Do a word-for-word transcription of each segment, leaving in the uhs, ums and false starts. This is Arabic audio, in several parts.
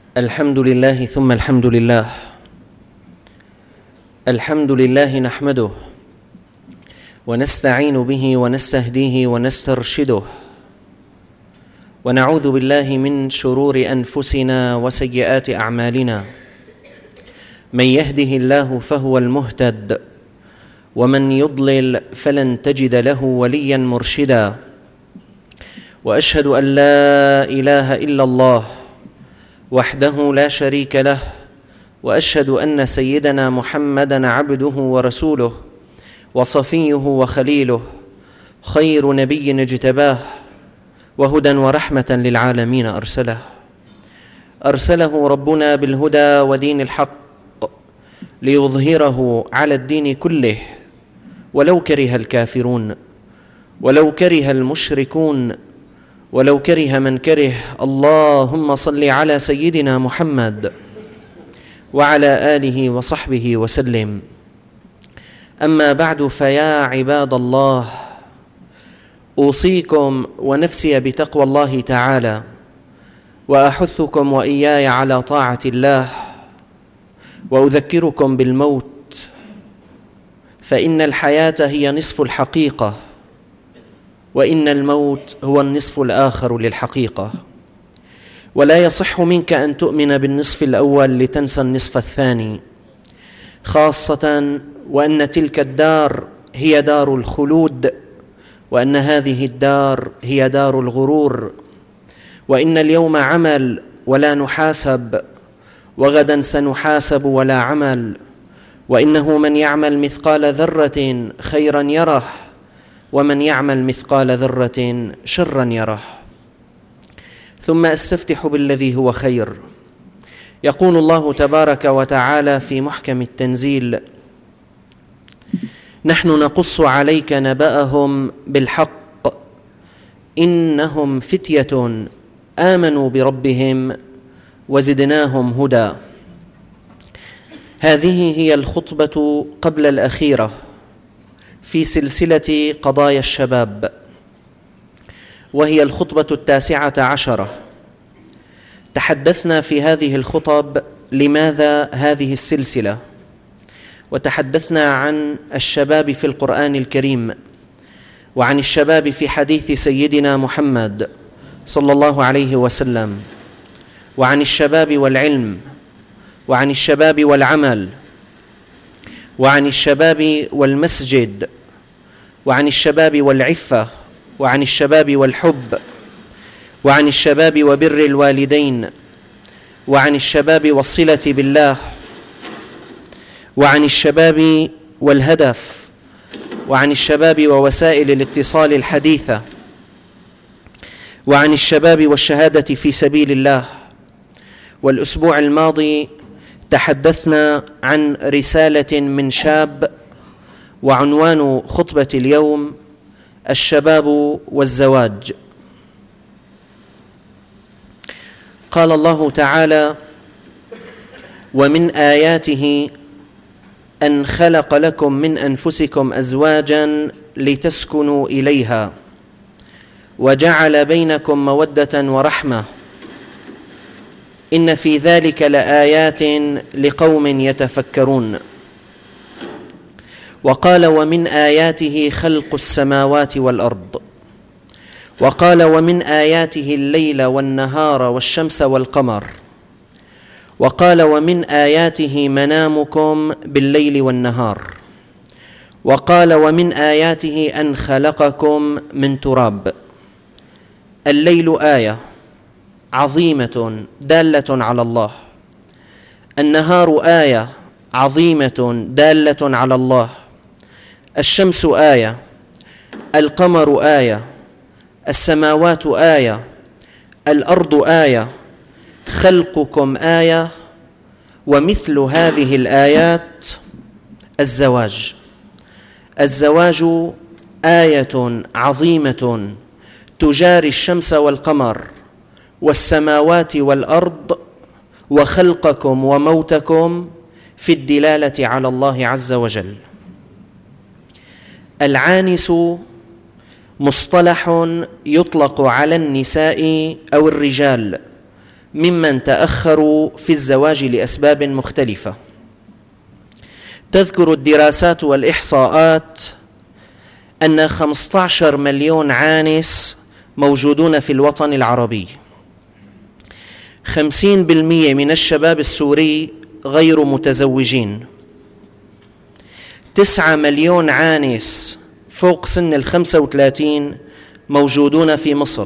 الحمد لله ثم الحمد لله. الحمد لله نحمده ونستعين به ونستهديه ونسترشده، ونعوذ بالله من شرور أنفسنا وسيئات أعمالنا. من يهده الله فهو المهتد، ومن يضلل فلن تجد له وليا مرشدا. وأشهد أن لا إله إلا الله وحده لا شريك له، وأشهد أن سيدنا محمدًا عبده ورسوله وصفيه وخليله، خير نبي اجتباه، وهدى ورحمة للعالمين أرسله. أرسله ربنا بالهدى ودين الحق ليظهره على الدين كله، ولو كره الكافرون، ولو كره المشركون، ولو كره من كره. اللهم صل على سيدنا محمد وعلى آله وصحبه وسلم. أما بعد، فيا عباد الله، أوصيكم ونفسي بتقوى الله تعالى، وأحثكم وإياي على طاعة الله، وأذكركم بالموت، فإن الحياة هي نصف الحقيقة، وإن الموت هو النصف الآخر للحقيقة. ولا يصح منك أن تؤمن بالنصف الأول لتنسى النصف الثاني، خاصة وأن تلك الدار هي دار الخلود، وأن هذه الدار هي دار الغرور. وإن اليوم عمل ولا نحاسب، وغدا سنحاسب ولا عمل. وإنه من يعمل مثقال ذرة خيرا يره، ومن يعمل مثقال ذرة شرا يره. ثم أستفتح بالذي هو خير. يقول الله تبارك وتعالى في محكم التنزيل: نحن نقص عليك نبأهم بالحق إنهم فتية آمنوا بربهم وزدناهم هدى. هذه هي الخطبة قبل الأخيرة في سلسلة قضايا الشباب، وهي الخطبة التاسعة عشرة. تحدثنا في هذه الخطب لماذا هذه السلسلة، وتحدثنا عن الشباب في القرآن الكريم، وعن الشباب في حديث سيدنا محمد صلى الله عليه وسلم، وعن الشباب والعلم، وعن الشباب والعمل، وعن الشباب والمسجد، وعن الشباب والعفة، وعن الشباب والحب، وعن الشباب وبر الوالدين، وعن الشباب والصلة بالله، وعن الشباب والهدف، وعن الشباب ووسائل الاتصال الحديثة، وعن الشباب والشهادة في سبيل الله. والأسبوع الماضي تحدثنا عن رسالة من شاب، وعنوان خطبة اليوم الشباب والزواج. قال الله تعالى: ومن آياته أن خلق لكم من أنفسكم أزواجا لتسكنوا إليها وجعل بينكم مودة ورحمة إن في ذلك لآيات لقوم يتفكرون. وقال: ومن آياته خلق السماوات والأرض. وقال: ومن آياته الليل والنهار والشمس والقمر. وقال: ومن آياته منامكم بالليل والنهار. وقال: ومن آياته أن خلقكم من تراب. الليل آية عظيمة دالة على الله، النهار آية عظيمة دالة على الله، الشمس آية، القمر آية، السماوات آية، الأرض آية، خلقكم آية. ومثل هذه الآيات الزواج. الزواج آية عظيمة تجاري الشمس والقمر والسماوات والأرض وخلقكم وموتكم في الدلالة على الله عز وجل. العانس مصطلح يطلق على النساء أو الرجال ممن تأخروا في الزواج لأسباب مختلفة. تذكر الدراسات والإحصاءات أن خمسة عشر مليون عانس موجودون في الوطن العربي. خمسين بالمئة من الشباب السوري غير متزوجين. تسعة مليون عانس فوق سن الخمسة وثلاثين موجودون في مصر.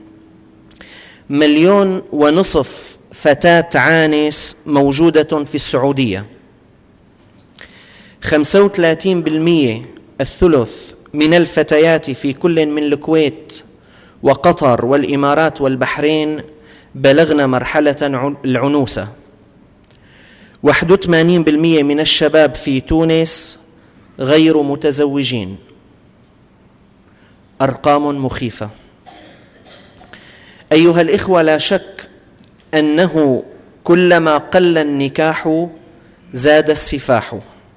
مليون ونصف فتاة عانس موجودة في السعودية. خمسة وثلاثين بالمئة الثلث من الفتيات في كل من الكويت وقطر والإمارات والبحرين بلغن مرحلة العنوسة. واحد وثمانين بالمئة من الشباب في تونس غير متزوجين. أرقام مخيفة. أيها الإخوة، لا شك أنه كلما قل النكاح زاد السفاح.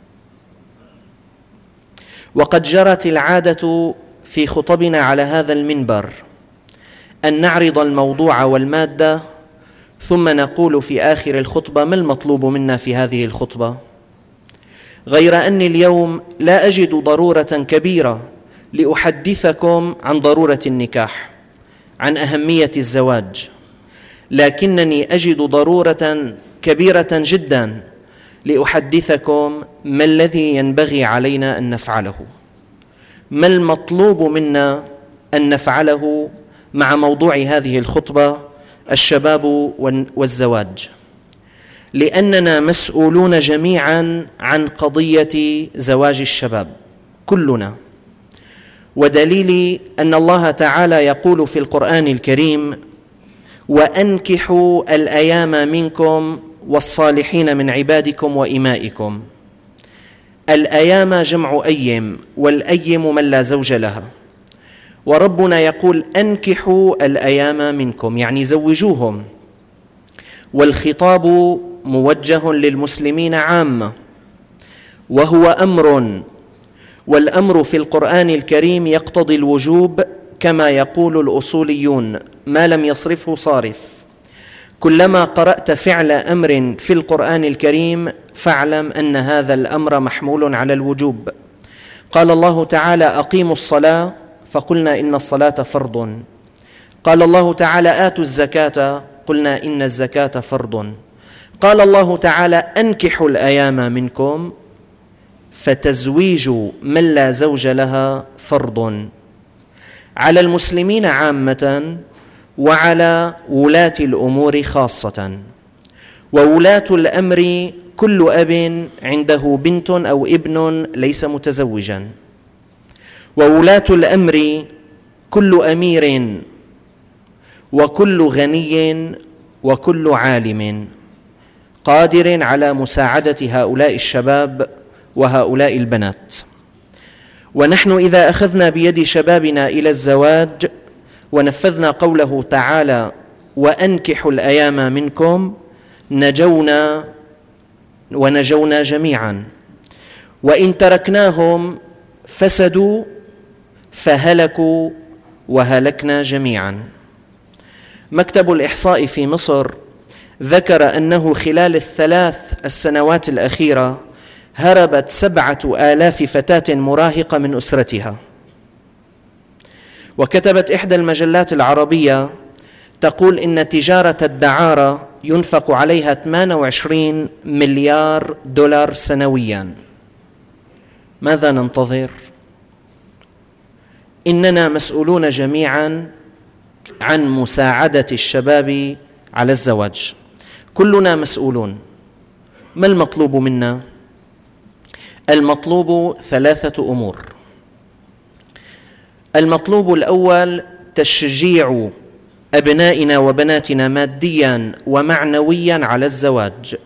وقد جرت العادة في خطبنا على هذا المنبر أن نعرض الموضوع والمادة ثم نقول في آخر الخطبة ما المطلوب منا في هذه الخطبة، غير أني اليوم لا أجد ضرورة كبيرة لأحدثكم عن ضرورة النكاح، عن أهمية الزواج، لكنني أجد ضرورة كبيرة جدا لأحدثكم ما الذي ينبغي علينا أن نفعله، ما المطلوب منا أن نفعله مع موضوع هذه الخطبة: الشباب والزواج. لأننا مسؤولون جميعا عن قضية زواج الشباب كلنا، ودليل أن الله تعالى يقول في القرآن الكريم: وأنكحوا الأيام منكم والصالحين من عبادكم وإمائكم. الأيام جمع أيم، والأيم من لا زوج لها، وربنا يقول: أنكحوا الأيام منكم، يعني زوجوهم. والخطاب موجه للمسلمين عامة، وهو أمر، والأمر في القرآن الكريم يقتضي الوجوب، كما يقول الأصوليون: ما لم يصرفه صارف. كلما قرأت فعل أمر في القرآن الكريم فاعلم أن هذا الأمر محمول على الوجوب. قال الله تعالى: أقيموا الصلاة، فقلنا إن الصلاة فرض. قال الله تعالى: آتوا الزكاة، قلنا إن الزكاة فرض. قال الله تعالى: أنكحوا الأيام منكم، فتزويج من لا زوج لها فرض على المسلمين عامة، وعلى ولاة الأمور خاصة. وولاة الأمر كل أب عنده بنت أو ابن ليس متزوجا، وولاة الأمر كل أمير وكل غني وكل عالم قادر على مساعدة هؤلاء الشباب وهؤلاء البنات. ونحن إذا أخذنا بيد شبابنا إلى الزواج ونفذنا قوله تعالى: وأنكحوا الأيام منكم، نجونا ونجونا جميعا. وإن تركناهم فسدوا فهلكوا وهلكنا جميعا. مكتب الإحصاء في مصر ذكر أنه خلال الثلاث السنوات الأخيرة هربت سبعة آلاف فتاة مراهقة من أسرتها. وكتبت إحدى المجلات العربية تقول إن تجارة الدعارة ينفق عليها ثمانية وعشرين مليار دولار سنويا. ماذا ننتظر؟ إننا مسؤولون جميعا عن مساعدة الشباب على الزواج، كلنا مسؤولون. ما المطلوب منا؟ المطلوب ثلاثة أمور. المطلوب الأول تشجيع أبنائنا وبناتنا ماديا ومعنويا على الزواج.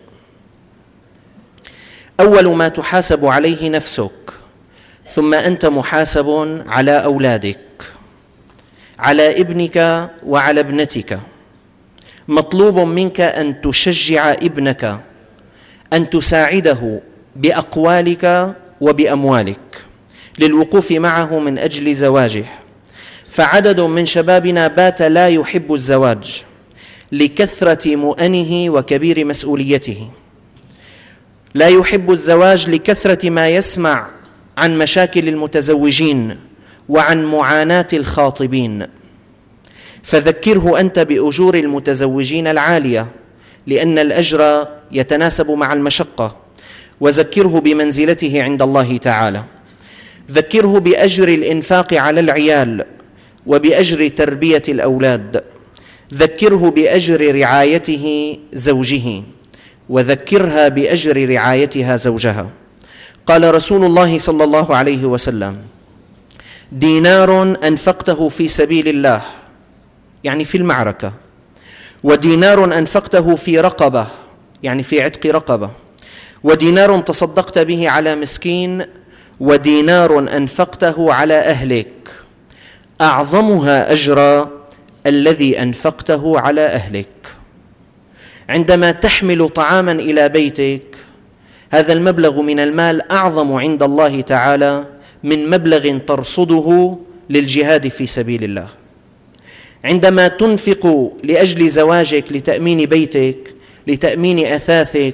أول ما تحاسب عليه نفسك، ثم أنت محاسب على أولادك، على ابنك وعلى ابنتك. مطلوب منك أن تشجع ابنك، أن تساعده بأقوالك وبأموالك للوقوف معه من أجل زواجه. فعدد من شبابنا بات لا يحب الزواج لكثرة مؤنه وكبير مسؤوليته، لا يحب الزواج لكثرة ما يسمع عن مشاكل المتزوجين وعن معاناة الخاطبين، فذكره أنت بأجور المتزوجين العالية لأن الأجر يتناسب مع المشقة، وذكره بمنزلته عند الله تعالى. ذكره بأجر الإنفاق على العيال وبأجر تربية الأولاد، ذكره بأجر رعايته زوجه، وذكرها بأجر رعايتها زوجها. قال رسول الله صلى الله عليه وسلم: دينار أنفقته في سبيل الله، يعني في المعركة، ودينار أنفقته في رقبة، يعني في عتق رقبة، ودينار تصدقت به على مسكين، ودينار أنفقته على أهلك، أعظمها أجرا الذي أنفقته على أهلك. عندما تحمل طعاما إلى بيتك، هذا المبلغ من المال أعظم عند الله تعالى من مبلغ ترصده للجهاد في سبيل الله. عندما تنفق لأجل زواجك، لتأمين بيتك، لتأمين أثاثك،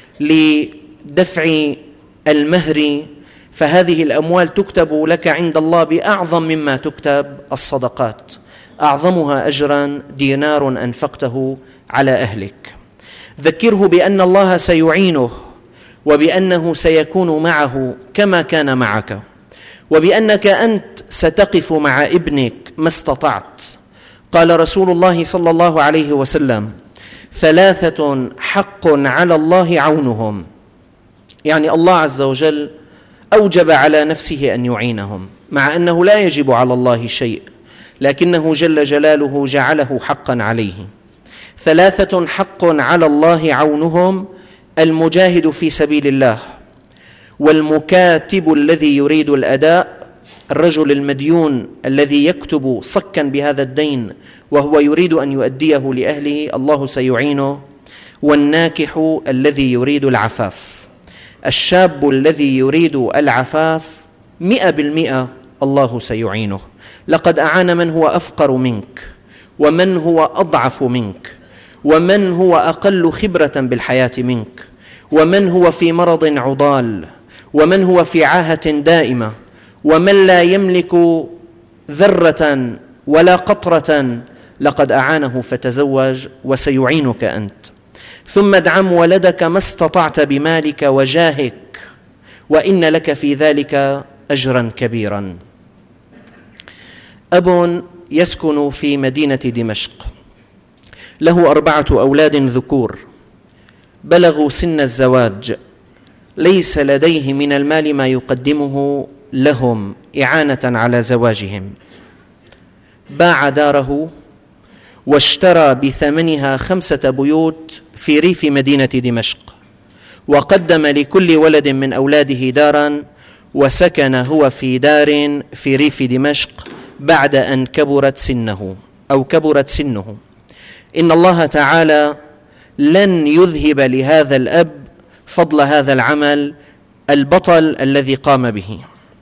لدفع المهر، فهذه الأموال تكتب لك عند الله بأعظم مما تكتب الصدقات، أعظمها أجرا دينار أنفقته على أهلك. ذكره بأن الله سيعينه، وبأنه سيكون معه كما كان معك، وبأنك أنت ستقف مع ابنك ما استطعت. قال رسول الله صلى الله عليه وسلم: ثلاثة حق على الله عونهم، يعني الله عز وجل أوجب على نفسه أن يعينهم، مع أنه لا يجب على الله شيء، لكنه جل جلاله جعله حقا عليه. ثلاثة حق على الله عونهم: المجاهد في سبيل الله، والمكاتب الذي يريد الأداء، الرجل المديون الذي يكتب صكا بهذا الدين وهو يريد أن يؤديه لأهله، الله سيعينه، والناكح الذي يريد العفاف. الشاب الذي يريد العفاف مئة بالمئة الله سيعينه. لقد أعان من هو أفقر منك، ومن هو أضعف منك، ومن هو أقل خبرة بالحياة منك، ومن هو في مرض عضال، ومن هو في عاهة دائمة، ومن لا يملك ذرة ولا قطرة، لقد أعانه فتزوج، وسيعينك أنت. ثم ادعم ولدك ما استطعت بمالك وجاهك، وإن لك في ذلك أجرا كبيرا. أب يسكن في مدينة دمشق، له أربعة أولاد ذكور بلغوا سن الزواج، ليس لديه من المال ما يقدمه لهم إعانة على زواجهم. باع داره واشترى بثمنها خمسة بيوت في ريف مدينة دمشق، وقدم لكل ولد من أولاده دارا، وسكن هو في دار في ريف دمشق بعد أن كبرت سنه أو كبرت سنه. إن الله تعالى لن يذهب لهذا الأب فضل هذا العمل البطل الذي قام به.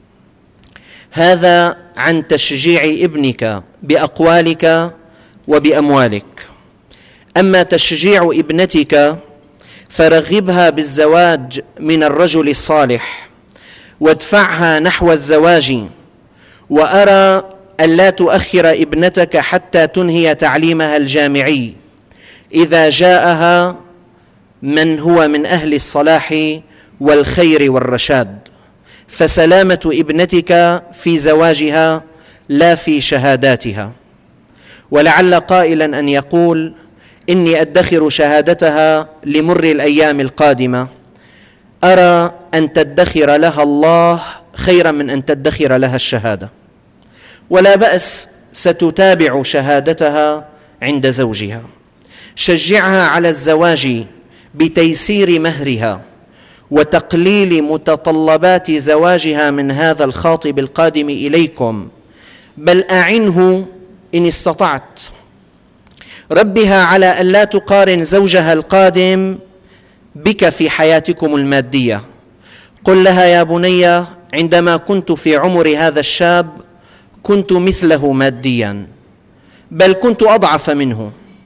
هذا عن تشجيع ابنك بأقوالك وبأموالك. أما تشجيع ابنتك فرغبها بالزواج من الرجل الصالح، وادفعها نحو الزواج، وأرى ألا تؤخر ابنتك حتى تنهي تعليمها الجامعي إذا جاءها من هو من أهل الصلاح والخير والرشاد، فسلامة ابنتك في زواجها لا في شهاداتها. ولعل قائلا أن يقول: إني أدخر شهادتها لمر الأيام القادمة. أرى أن تدخر لها الله خيرا من أن تدخر لها الشهادة، ولا بأس، ستتابع شهادتها عند زوجها. شجعها على الزواج بتيسير مهرها وتقليل متطلبات زواجها من هذا الخاطب القادم إليكم، بل أعنه إن استطعت. ربها على أن لا تقارن زوجها القادم بك في حياتكم المادية. قل لها: يا بني، عندما كنت في عمر هذا الشاب كنت مثله ماديا، بل كنت أضعف منه،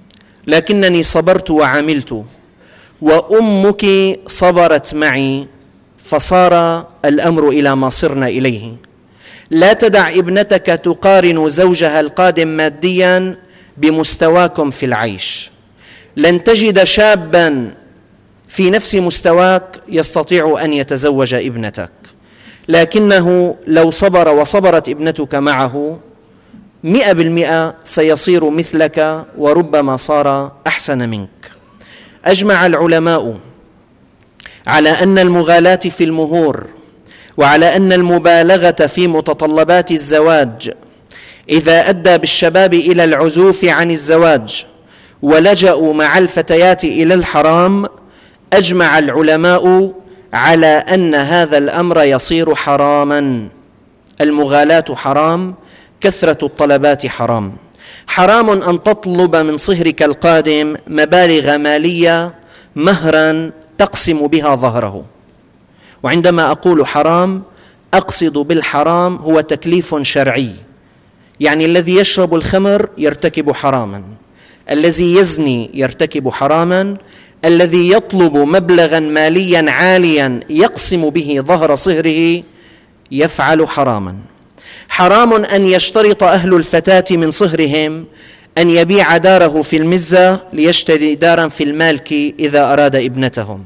لكنني صبرت وعملت، وأمك صبرت معي، فصار الأمر إلى ما صرنا إليه. لا تدع ابنتك تقارن زوجها القادم ماديا بمستواكم في العيش. لن تجد شابا في نفس مستواك يستطيع أن يتزوج ابنتك، لكنه لو صبر وصبرت ابنتك معه مئة بالمئة سيصير مثلك، وربما صار أحسن منك. أجمع العلماء على أن المغالاة في المهور وعلى أن المبالغة في متطلبات الزواج إذا أدى بالشباب إلى العزوف عن الزواج ولجأوا مع الفتيات إلى الحرام، أجمع العلماء على أن هذا الأمر يصير حراما. المغالاة حرام، كثرة الطلبات حرام. حرام أن تطلب من صهرك القادم مبالغ مالية مهرا تقسم بها ظهره. وعندما أقول حرام أقصد بالحرام هو تكليف شرعي، يعني الذي يشرب الخمر يرتكب حراما، الذي يزني يرتكب حراما، الذي يطلب مبلغا ماليا عاليا يقسم به ظهر صهره يفعل حراما. حرام أن يشترط أهل الفتاة من صهرهم أن يبيع داره في المزة ليشتري دارا في المالك إذا أراد ابنتهم.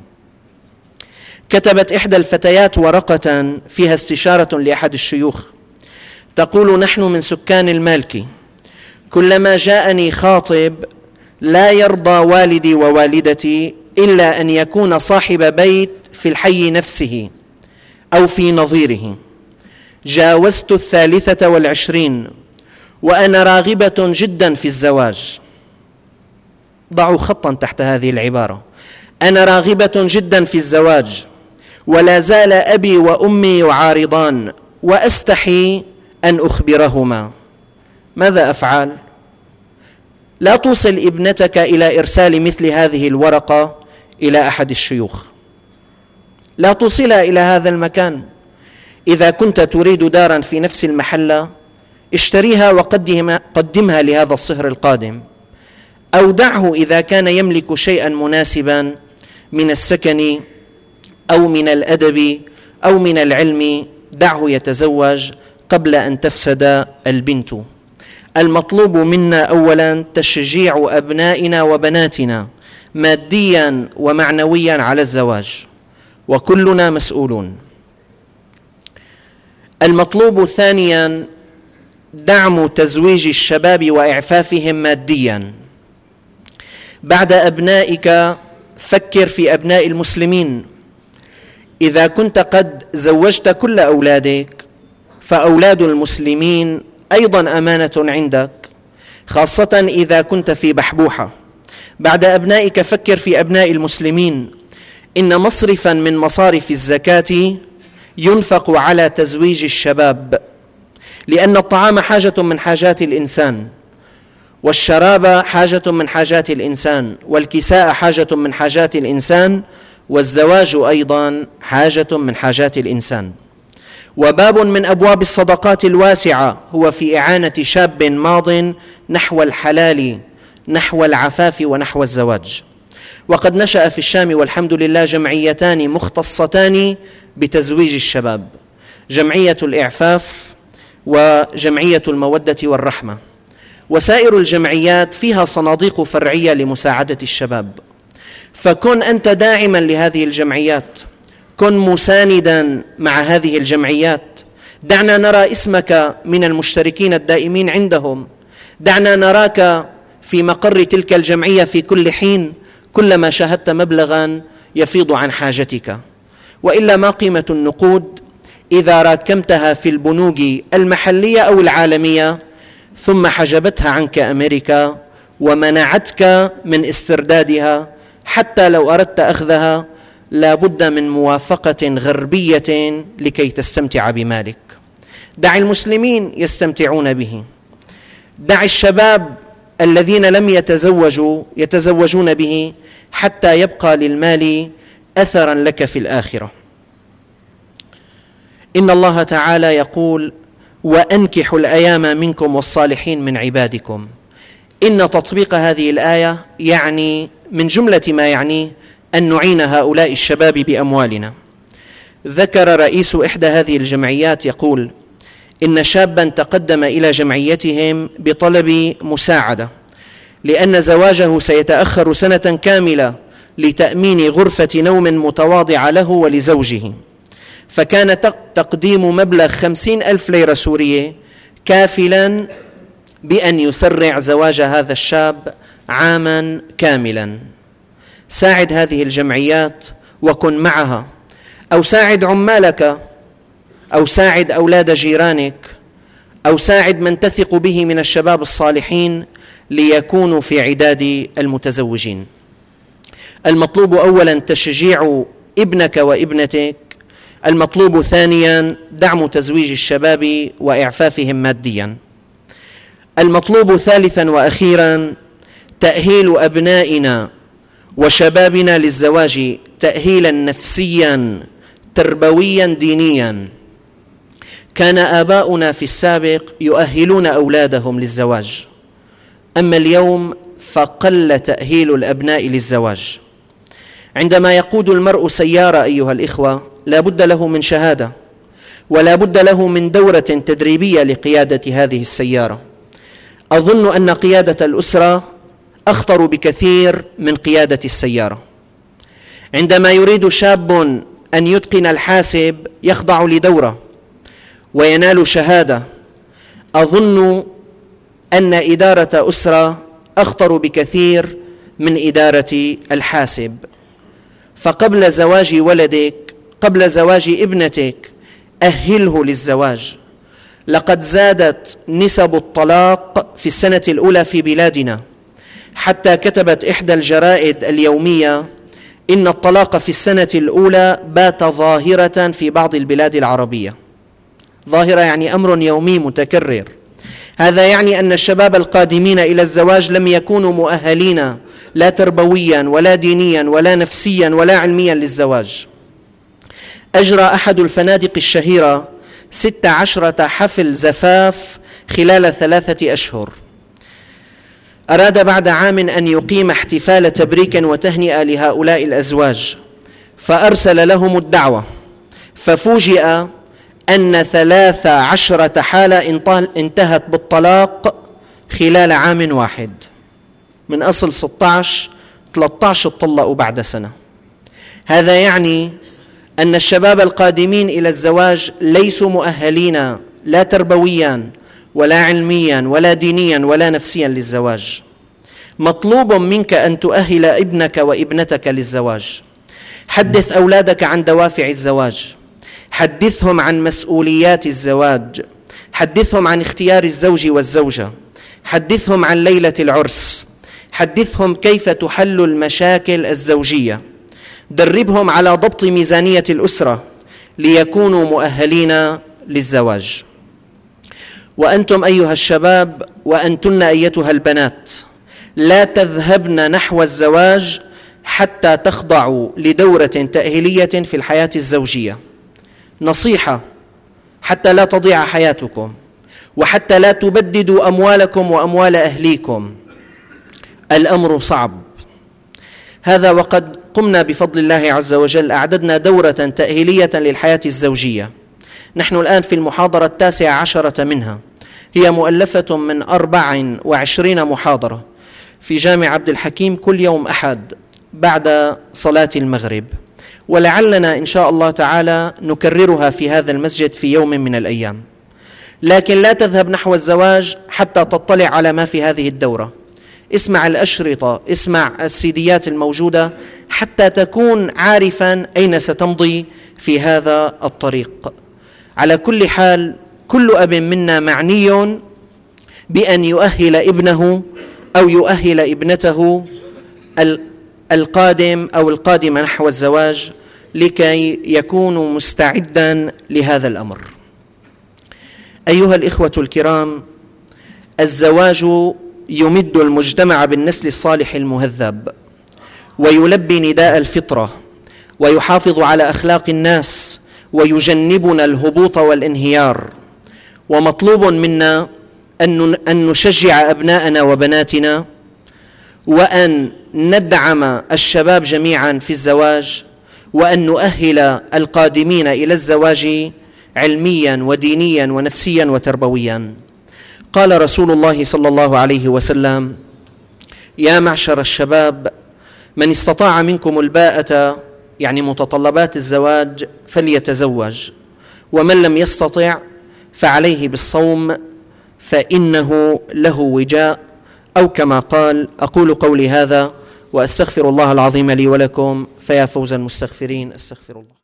كتبت إحدى الفتيات ورقة فيها استشارة لأحد الشيوخ تقول: نحن من سكان المالك، كلما جاءني خاطب لا يرضى والدي ووالدتي إلا أن يكون صاحب بيت في الحي نفسه أو في نظيره. جاوزت الثالثة والعشرين وأنا راغبة جدا في الزواج. ضعوا خطا تحت هذه العبارة: أنا راغبة جدا في الزواج، ولا زال أبي وأمي يعارضان، وأستحي أن أخبرهما. ماذا أفعل؟ لا توصل ابنتك إلى إرسال مثل هذه الورقة إلى أحد الشيوخ، لا توصلها إلى هذا المكان. إذا كنت تريد دارا في نفس المحلة اشتريها وقدمها لهذا الصهر القادم، أو دعه إذا كان يملك شيئا مناسبا من السكن أو من الأدب أو من العلم، دعه يتزوج قبل أن تفسد البنت. المطلوب منا أولا تشجيع أبنائنا وبناتنا ماديا ومعنويا على الزواج، وكلنا مسؤولون. المطلوب ثانيا دعم تزويج الشباب وإعفافهم ماديا. بعد أبنائك فكر في أبناء المسلمين. إذا كنت قد زوجت كل أولادك فأولاد المسلمين أيضا أمانة عندك، خاصة إذا كنت في بحبوحة. بعد أبنائك فكر في أبناء المسلمين. إن مصرفا من مصارف الزكاة ينفق على تزويج الشباب، لأن الطعام حاجة من حاجات الإنسان، والشراب حاجة من حاجات الإنسان، والكساء حاجة من حاجات الإنسان، والزواج أيضا حاجة من حاجات الإنسان. وباب من أبواب الصدقات الواسعة هو في إعانة شاب ماض نحو الحلال، نحو العفاف ونحو الزواج. وقد نشأ في الشام والحمد لله جمعيتان مختصتان بتزويج الشباب: جمعية الإعفاف وجمعية المودة والرحمة. وسائر الجمعيات فيها صناديق فرعية لمساعدة الشباب، فكن أنت داعما لهذه الجمعيات، كن مساندا مع هذه الجمعيات. دعنا نرى اسمك من المشتركين الدائمين عندهم، دعنا نراك في مقر تلك الجمعية في كل حين كلما شاهدت مبلغا يفيض عن حاجتك. وإلا ما قيمة النقود إذا راكمتها في البنوك المحلية أو العالمية ثم حجبتها عنك أمريكا ومنعتك من استردادها؟ حتى لو أردت أخذها لا بد من موافقة غربية لكي تستمتع بمالك. دع المسلمين يستمتعون به، دع الشباب الذين لم يتزوجوا يتزوجون به حتى يبقى للمال أثرا لك في الآخرة. إن الله تعالى يقول: وأنكحوا الأيام منكم والصالحين من عبادكم إن تطبيق هذه الآية يعني من جملة ما يعنيه أن نعين هؤلاء الشباب بأموالنا. ذكر رئيس إحدى هذه الجمعيات يقول: إن شابا تقدم إلى جمعيتهم بطلب مساعدة لأن زواجه سيتأخر سنة كاملة لتأمين غرفة نوم متواضعة له ولزوجه، فكان تقديم مبلغ خمسين ألف ليرة سورية كافلا بأن يسرع زواج هذا الشاب عاما كاملا. ساعد هذه الجمعيات وكن معها، أو ساعد عمالك، أو ساعد أولاد جيرانك، أو ساعد من تثق به من الشباب الصالحين ليكونوا في عداد المتزوجين. المطلوب أولا تشجيع ابنك وابنتك، المطلوب ثانيا دعم تزويج الشباب وإعفافهم ماديا، المطلوب ثالثا وأخيرا تأهيل أبنائنا وشبابنا للزواج تأهيلا نفسيا تربويا دينيا. كان آباؤنا في السابق يؤهلون أولادهم للزواج، أما اليوم فقل تأهيل الأبناء للزواج. عندما يقود المرء سيارة أيها الإخوة لا بد له من شهادة، ولا بد له من دورة تدريبية لقيادة هذه السيارة. أظن أن قيادة الأسرة أخطر بكثير من قيادة السيارة. عندما يريد شاب أن يتقن الحاسب يخضع لدورة وينال شهادة. أظن أن إدارة أسرة أخطر بكثير من إدارة الحاسب. فقبل زواج ولدك، قبل زواج ابنتك، أهله للزواج. لقد زادت نسب الطلاق في السنة الأولى في بلادنا، حتى كتبت إحدى الجرائد اليومية إن الطلاق في السنة الأولى بات ظاهرة في بعض البلاد العربية. ظاهرة يعني أمر يومي متكرر. هذا يعني أن الشباب القادمين إلى الزواج لم يكونوا مؤهلين لا تربويا ولا دينيا ولا نفسيا ولا علميا للزواج. أجرى أحد الفنادق الشهيرة ست عشرة حفل زفاف خلال ثلاثة أشهر. أراد بعد عام أن يقيم احتفال تبريك وتهنئة لهؤلاء الأزواج، فأرسل لهم الدعوة، ففوجئ أن ثلاث عشرة حالة انتهت بالطلاق خلال عام واحد. من أصل ستة عشر ثلاثة عشر طلقوا بعد سنة. هذا يعني أن الشباب القادمين إلى الزواج ليسوا مؤهلين لا تربويا ولا علميا ولا دينيا ولا نفسيا للزواج. مطلوب منك أن تؤهل ابنك وابنتك للزواج. حدث أولادك عن دوافع الزواج، حدثهم عن مسؤوليات الزواج، حدثهم عن اختيار الزوج والزوجة، حدثهم عن ليلة العرس، حدثهم كيف تحل المشاكل الزوجية، دربهم على ضبط ميزانية الأسرة ليكونوا مؤهلين للزواج. وأنتم أيها الشباب وأنتن أيتها البنات لا تذهبن نحو الزواج حتى تخضعوا لدورة تأهيلية في الحياة الزوجية. نصيحة حتى لا تضيع حياتكم، وحتى لا تبددوا أموالكم وأموال أهليكم. الأمر صعب. هذا وقد قمنا بفضل الله عز وجل أعددنا دورة تأهيلية للحياة الزوجية. نحن الآن في المحاضرة التاسعة عشرة منها، هي مؤلفة من أربع وعشرين محاضرة في جامع عبد الحكيم كل يوم أحد بعد صلاة المغرب، ولعلنا إن شاء الله تعالى نكررها في هذا المسجد في يوم من الأيام. لكن لا تذهب نحو الزواج حتى تطلع على ما في هذه الدورة. اسمع الأشرطة، اسمع السيديات الموجودة حتى تكون عارفا أين ستمضي في هذا الطريق. على كل حال كل أب منا معني بأن يؤهل ابنه أو يؤهل ابنته القادم أو القادمة نحو الزواج لكي يكونوا مستعدا لهذا الأمر. أيها الإخوة الكرام، الزواج يمد المجتمع بالنسل الصالح المهذب، ويلبي نداء الفطرة، ويحافظ على أخلاق الناس، ويجنبنا الهبوط والانهيار. ومطلوب منا أن نشجع أبناءنا وبناتنا، وأن ندعم الشباب جميعا في الزواج، وأن نؤهل القادمين إلى الزواج علميا ودينيا ونفسيا وتربويا. قال رسول الله صلى الله عليه وسلم: يا معشر الشباب، من استطاع منكم الباءة، يعني متطلبات الزواج، فليتزوج، ومن لم يستطع فعليه بالصوم فإنه له وجاء، أو كما قال. أقول قولي هذا وأستغفر الله العظيم لي ولكم، فيا فوز المستغفرين. أستغفر الله.